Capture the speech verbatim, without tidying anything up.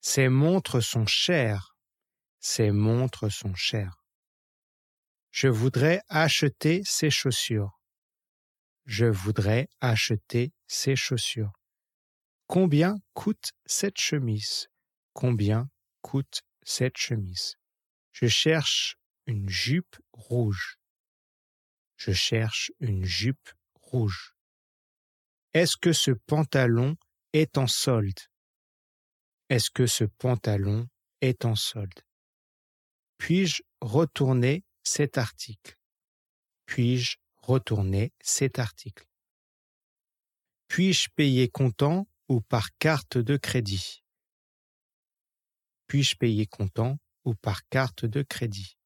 Ces montres sont chères. Ces montres sont chères. Je voudrais acheter ces chaussures. Je voudrais acheter ces chaussures. Combien coûte cette chemise? Combien coûte cette chemise? Je cherche une jupe rouge. Je cherche une jupe rouge. Est-ce que ce pantalon est en solde? Est-ce que ce pantalon est en solde? Puis-je retourner cet article? Puis-je retourner cet article? Puis-je payer comptant ou par carte de crédit? Puis-je payer comptant ou par carte de crédit?